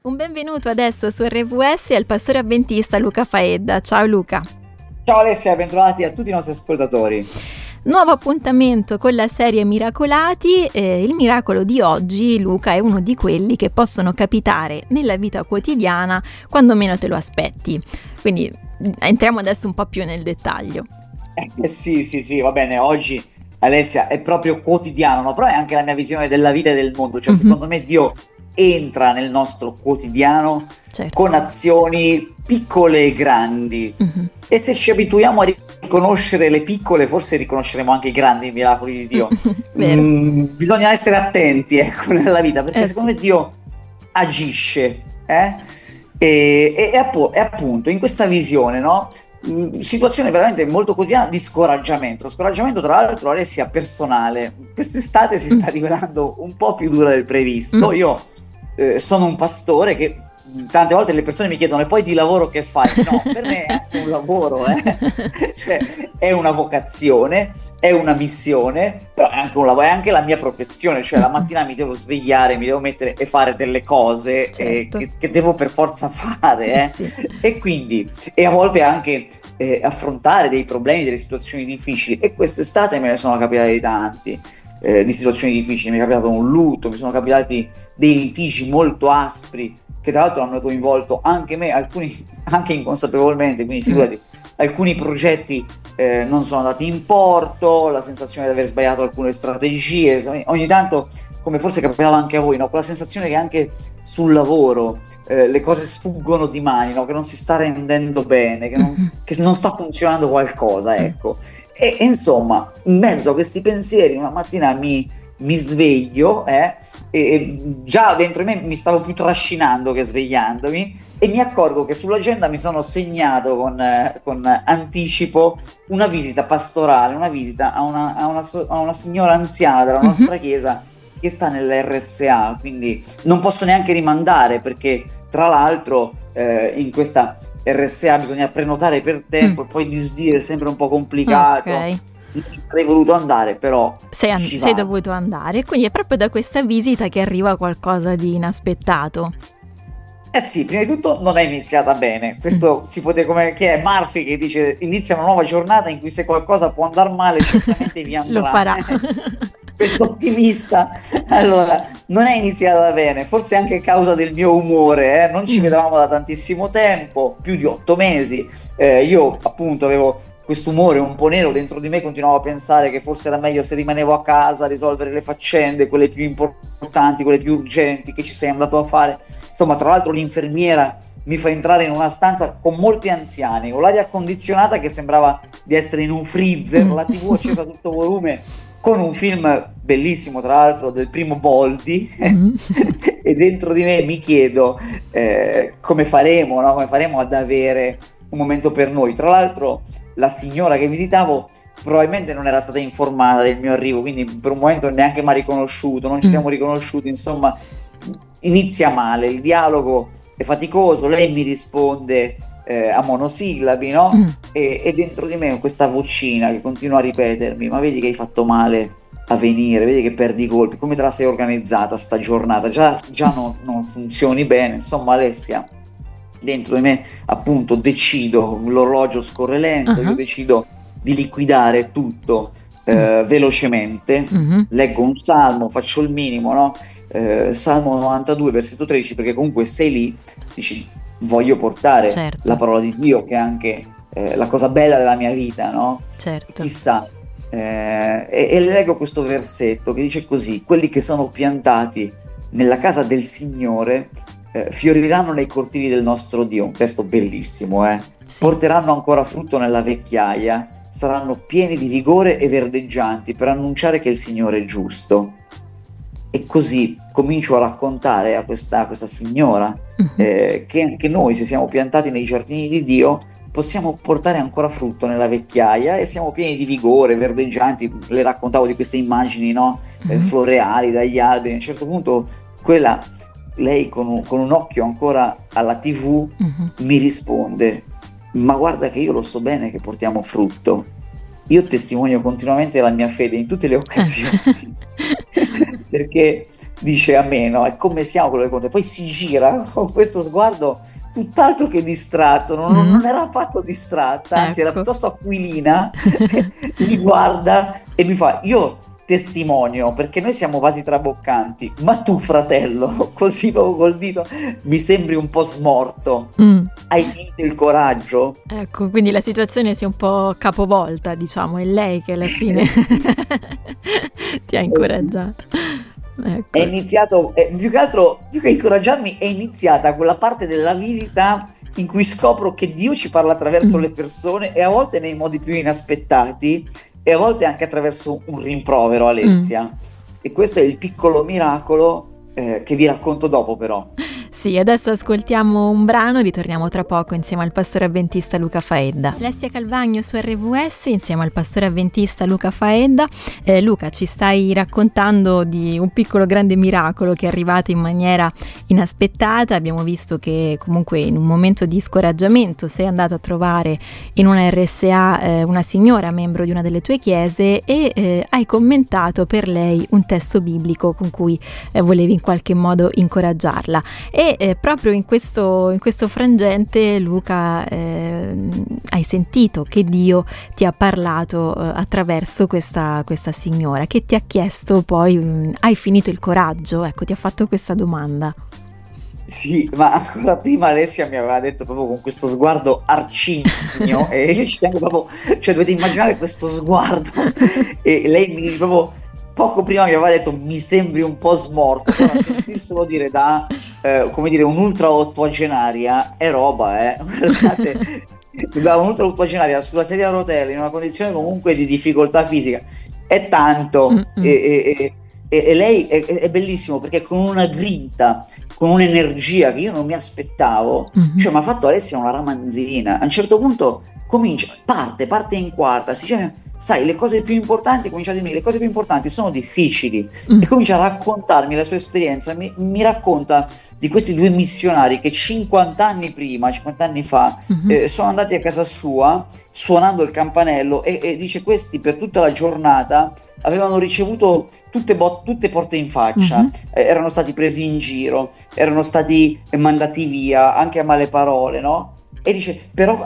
Un benvenuto adesso su RVS al pastore avventista Luca Faedda. Ciao Luca. Ciao Alessia, bentrovati a tutti i nostri ascoltatori. Nuovo appuntamento con la serie Miracolati. Il miracolo di oggi, Luca, è uno di quelli che possono capitare nella vita quotidiana quando meno te lo aspetti. Quindi entriamo adesso un po' più nel dettaglio. Sì, va bene, oggi Alessia è proprio quotidiano, no? Però è anche la mia visione della vita e del mondo, cioè secondo me Dio entra nel nostro quotidiano con azioni piccole e grandi e se ci abituiamo a riconoscere le piccole forse riconosceremo anche i grandi miracoli di Dio. Bisogna essere attenti nella vita perché secondo me Dio agisce e appunto in questa visione, no? Situazione veramente molto quotidiana di scoraggiamento tra l'altro Alessia personale. Quest'estate si sta rivelando un po' più dura del previsto. Io sono un pastore che tante volte le persone mi chiedono: e poi di lavoro che fai? No, per me è anche un lavoro, cioè è una vocazione, è una missione, però è anche un lavoro, è anche la mia professione, cioè la mattina mi devo svegliare, mi devo mettere e fare delle cose che devo per forza fare, e quindi a volte anche affrontare dei problemi, delle situazioni difficili, e quest'estate me ne sono capitati tanti. Di situazioni difficili, mi è capitato un lutto, mi sono capitati dei litigi molto aspri che tra l'altro hanno coinvolto anche me, alcuni anche inconsapevolmente, quindi figurati, alcuni progetti non sono andati in porto, la sensazione di aver sbagliato alcune strategie, ogni tanto, come forse capitava anche a voi, no? Quella sensazione che anche sul lavoro le cose sfuggono di mani, no? Che non si sta rendendo bene, che non sta funzionando qualcosa, ecco. E insomma, in mezzo a questi pensieri una mattina mi sveglio e già dentro di me mi stavo più trascinando che svegliandomi, e mi accorgo che sull'agenda mi sono segnato con anticipo una visita pastorale, una visita a una signora anziana della nostra chiesa che sta nell'RSA, quindi non posso neanche rimandare perché tra l'altro in questa RSA bisogna prenotare per tempo e poi disdire è sempre un po' complicato. Avrei voluto andare, però sei dovuto andare, quindi è proprio da questa visita che arriva qualcosa di inaspettato. Sì, prima di tutto non è iniziata bene. Questo si può dire come che è Murphy che dice: inizia una nuova giornata in cui se qualcosa può andare male certamente vi andrà. Lo farà. Questo ottimista. Allora, non è iniziata bene, forse anche a causa del mio umore, non ci vedevamo da tantissimo tempo, più di 8 mesi. Io appunto avevo questo umore un po' nero dentro di me, continuavo a pensare che forse era meglio se rimanevo a casa a risolvere le faccende, quelle più importanti, quelle più urgenti che ci sei andato a fare. Insomma, tra l'altro l'infermiera mi fa entrare in una stanza con molti anziani, con l'aria condizionata che sembrava di essere in un freezer, la TV accesa a tutto volume, con un film bellissimo tra l'altro del primo Boldi e dentro di me mi chiedo come faremo, no? Come faremo ad avere un momento per noi. Tra l'altro la signora che visitavo probabilmente non era stata informata del mio arrivo, quindi per un momento neanche mi ha riconosciuto, non ci siamo riconosciuti, insomma inizia male, il dialogo è faticoso, lei mi risponde a monosillabi, no? E dentro di me questa vocina che continua a ripetermi: ma vedi che hai fatto male a venire, vedi che perdi i colpi, come te la sei organizzata sta giornata, già non funzioni bene. Insomma, Alessia, dentro di me appunto decido, l'orologio scorre lento, io decido di liquidare tutto velocemente, leggo un salmo, faccio il minimo, no? Salmo 92 versetto 13, perché comunque sei lì, dici voglio portare la parola di Dio, che è anche la cosa bella della mia vita, no? Chissà, e leggo questo versetto che dice così: quelli che sono piantati nella casa del Signore fioriranno nei cortili del nostro Dio. Un testo bellissimo, porteranno ancora frutto nella vecchiaia, saranno pieni di vigore e verdeggianti per annunciare che il Signore è giusto. E così comincio a raccontare a questa signora che anche noi, se siamo piantati nei giardini di Dio, possiamo portare ancora frutto nella vecchiaia e siamo pieni di vigore, verdeggianti. Le raccontavo di queste immagini, no? Floreali dagli alberi. A un certo punto lei con un occhio ancora alla TV mi risponde: ma guarda che io lo so bene che portiamo frutto, io testimonio continuamente la mia fede in tutte le occasioni perché dice a me, no? E come siamo quello che conta? Poi si gira con questo sguardo tutt'altro che distratto, non era affatto distratta, anzi era Ecco. piuttosto aquilina, mi guarda e mi fa, io testimonio, perché noi siamo vasi traboccanti, ma tu fratello, così proprio col dito, mi sembri un po' smorto, Mm. hai finito il coraggio? Ecco, quindi la situazione si è un po' capovolta, diciamo, è lei che alla fine Sì, ti ha sì. incoraggiato. È Ecco. iniziato, più che altro, più che incoraggiarmi, è iniziata quella parte della visita in cui scopro che Dio ci parla attraverso Mm. le persone e a volte nei modi più inaspettati e a volte anche attraverso un rimprovero, Mm. Alessia. E questo è il piccolo miracolo che vi racconto dopo, però. Sì, adesso ascoltiamo un brano, ritorniamo tra poco insieme al pastore avventista Luca Faedda. Alessia Calvagno su RVS insieme al pastore avventista Luca Faedda. Luca, ci stai raccontando di un piccolo grande miracolo che è arrivato in maniera inaspettata. Abbiamo visto che comunque in un momento di scoraggiamento sei andato a trovare in una RSA una signora, membro di una delle tue chiese, e hai commentato per lei un testo biblico con cui volevi in qualche modo incoraggiarla. E proprio in questo frangente, Luca, hai sentito che Dio ti ha parlato attraverso questa signora, che ti ha chiesto poi, hai finito il coraggio? Ecco, ti ha fatto questa domanda. Sì, ma ancora prima Alessia mi aveva detto proprio con questo sguardo arcigno e io ci tengo proprio, cioè dovete immaginare questo sguardo e lei mi proprio poco prima mi aveva detto mi sembri un po' smorto, però a sentirselo dire da come dire un'ultra ottuagenaria è roba, guardate, da un'ultra ottuagenaria sulla sedia a rotelle in una condizione comunque di difficoltà fisica è tanto Mm-mm. e lei è bellissimo perché con una grinta, con un'energia che io non mi aspettavo, Mhm. cioè mi ha fatto Alessia una ramanzina. A un certo punto comincia, parte in quarta, si dice, sai, le cose più importanti, comincia a dirmi, le cose più importanti sono difficili Mm. e comincia a raccontarmi la sua esperienza, mi racconta di questi due missionari che 50 anni prima, 50 anni fa, Mhm. sono andati a casa sua suonando il campanello e dice questi per tutta la giornata avevano ricevuto tutte porte in faccia, Mhm. erano stati presi in giro, erano stati mandati via anche a male parole, no? E dice, però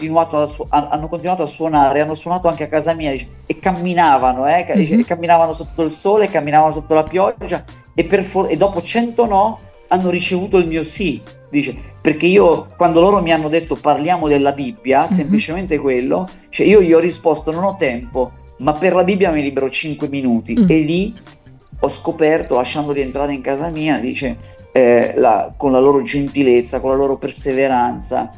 hanno continuato a suonare, hanno suonato anche a casa mia, dice, e camminavano, dice, Mhm. e camminavano sotto il sole, camminavano sotto la pioggia, e dopo 100 no hanno ricevuto il mio sì, dice, perché io, quando loro mi hanno detto parliamo della Bibbia, Mhm. semplicemente quello, cioè io gli ho risposto non ho tempo, ma per la Bibbia mi libero 5 minuti, Mm. e lì ho scoperto, lasciandoli entrare in casa mia, dice, con la loro gentilezza, con la loro perseveranza,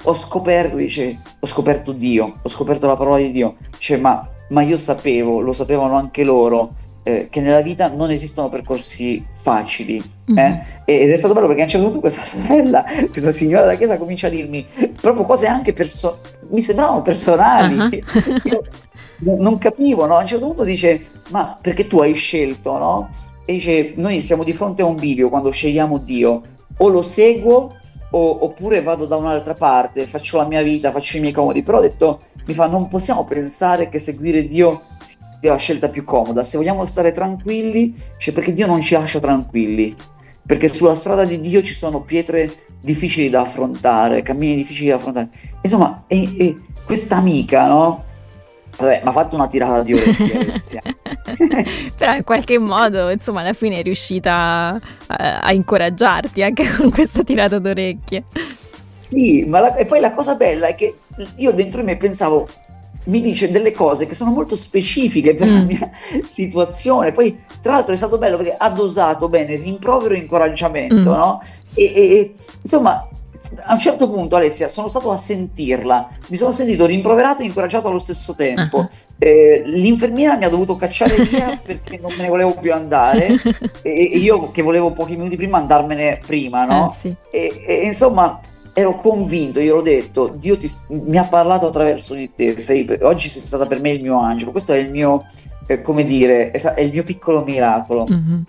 ho scoperto Dio, ho scoperto la parola di Dio, cioè, ma io sapevo, lo sapevano anche loro, che nella vita non esistono percorsi facili. Mhm. Ed è stato bello perché a un certo punto questa sorella, questa signora della chiesa comincia a dirmi proprio cose anche mi sembravano personali. Ah. Io non capivo, no? A un certo punto dice, ma perché tu hai scelto, no? E dice, noi siamo di fronte a un bivio quando scegliamo Dio, o lo seguo oppure vado da un'altra parte, faccio la mia vita, faccio i miei comodi, però ho detto, mi fa, non possiamo pensare che seguire Dio sia la scelta più comoda, se vogliamo stare tranquilli, cioè perché Dio non ci lascia tranquilli, perché sulla strada di Dio ci sono pietre difficili da affrontare, cammini difficili da affrontare, insomma, e questa amica, no? Vabbè, mi ha fatto una tirata di orecchie, Alessia. Però in qualche modo, insomma, alla fine è riuscita a incoraggiarti anche con questa tirata d'orecchie. Sì, e poi la cosa bella è che io dentro di me pensavo, mi dice delle cose che sono molto specifiche per la mia situazione. Poi, tra l'altro, è stato bello perché ha dosato bene rimprovero e incoraggiamento, no? Insomma, a un certo punto, Alessia, sono stato a sentirla, mi sono sentito rimproverato e incoraggiato allo stesso tempo. L'infermiera mi ha dovuto cacciare via perché non me ne volevo più andare, e io che volevo pochi minuti prima andarmene prima, no? Sì. Insomma, ero convinto, io l'ho detto, Dio mi ha parlato attraverso di te, oggi sei stata per me il mio angelo, questo è il mio, come dire, è il mio piccolo miracolo. Mm-hmm.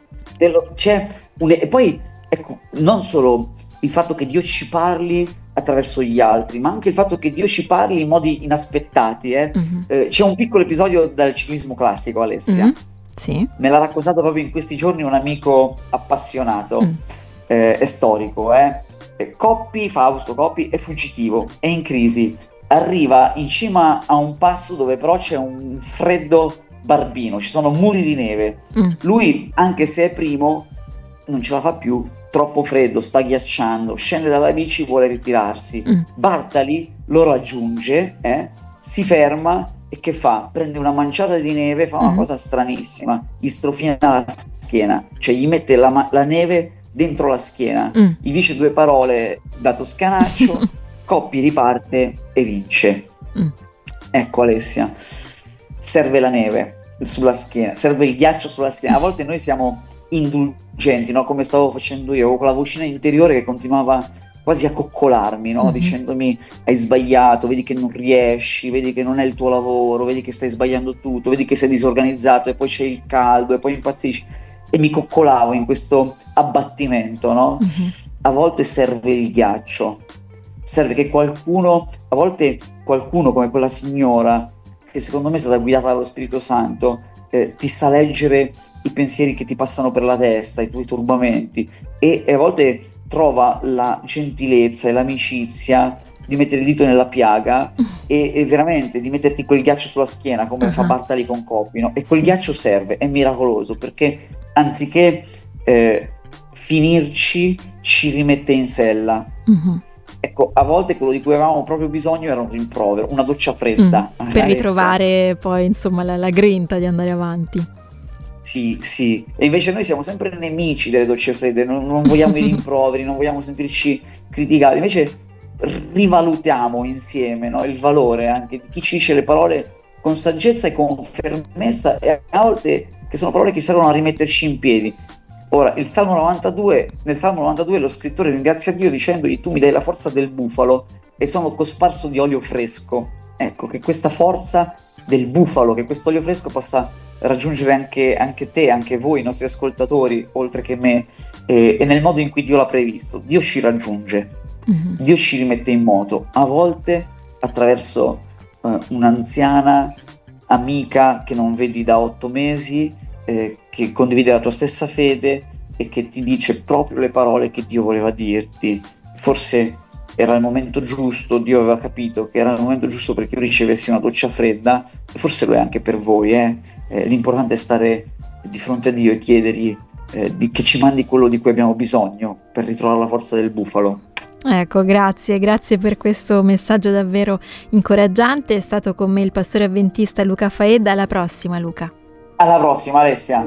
E poi, ecco, non solo il fatto che Dio ci parli attraverso gli altri, ma anche il fatto che Dio ci parli in modi inaspettati. Mm-hmm. C'è un piccolo episodio dal ciclismo classico, Alessia. Mm-hmm. Sì. Me l'ha raccontato proprio in questi giorni un amico appassionato, è storico, Fausto Coppi è fuggitivo, è in crisi, arriva in cima a un passo dove però c'è un freddo barbino, ci sono muri di neve. Lui, anche se è primo, non ce la fa più, troppo freddo, sta ghiacciando, scende dalla bici, vuole ritirarsi. Bartali lo raggiunge, si ferma e che fa? Prende una manciata di neve, fa una cosa stranissima, gli strofina la schiena, cioè gli mette la neve dentro la schiena, gli dice 2 parole da toscanaccio, Coppi riparte e vince. Ecco Alessia, serve la neve sulla schiena, serve il ghiaccio sulla schiena. A volte noi siamo indulgenti, no? Come stavo facendo io, con la vocina interiore che continuava quasi a coccolarmi, no? Dicendomi: hai sbagliato, vedi che non riesci, vedi che non è il tuo lavoro, vedi che stai sbagliando tutto, vedi che sei disorganizzato, e poi c'è il caldo e poi impazzisci, e mi coccolavo in questo abbattimento, no? A volte serve il ghiaccio, serve che qualcuno, a volte qualcuno come quella signora, che secondo me è stata guidata dallo Spirito Santo, ti sa leggere i pensieri che ti passano per la testa, i tuoi turbamenti, e a volte trova la gentilezza e l'amicizia di mettere il dito nella piaga e veramente di metterti quel ghiaccio sulla schiena, come fa Bartali con Coppi, no? E quel ghiaccio serve, è miracoloso, perché anziché finirci, ci rimette in sella. Ecco, a volte quello di cui avevamo proprio bisogno era un rimprovero, una doccia fredda. Per ritrovare poi, insomma, la grinta di andare avanti. Sì, e invece noi siamo sempre nemici delle docce fredde, non vogliamo i rimproveri, non vogliamo sentirci criticati, invece rivalutiamo insieme, no, il valore anche di chi ci dice le parole con saggezza e con fermezza, e a volte che sono parole che servono a rimetterci in piedi. Ora, nel Salmo 92 lo scrittore ringrazia Dio dicendogli: tu mi dai la forza del bufalo e sono cosparso di olio fresco. Ecco, che questa forza del bufalo, che questo olio fresco possa raggiungere anche te, anche voi, i nostri ascoltatori, oltre che me, e nel modo in cui Dio l'ha previsto. Dio ci raggiunge, Dio ci rimette in moto, a volte attraverso un'anziana amica che non vedi da 8 mesi, che condivide la tua stessa fede e che ti dice proprio le parole che Dio voleva dirti. Forse era il momento giusto, Dio aveva capito che era il momento giusto perché io ricevessi una doccia fredda, e forse lo è anche per voi. L'importante è stare di fronte a Dio e chiedergli che ci mandi quello di cui abbiamo bisogno per ritrovare la forza del bufalo. Ecco, grazie per questo messaggio davvero incoraggiante. È stato con me il pastore avventista Luca Faedda. Alla prossima, Luca. Alla prossima, Alessia.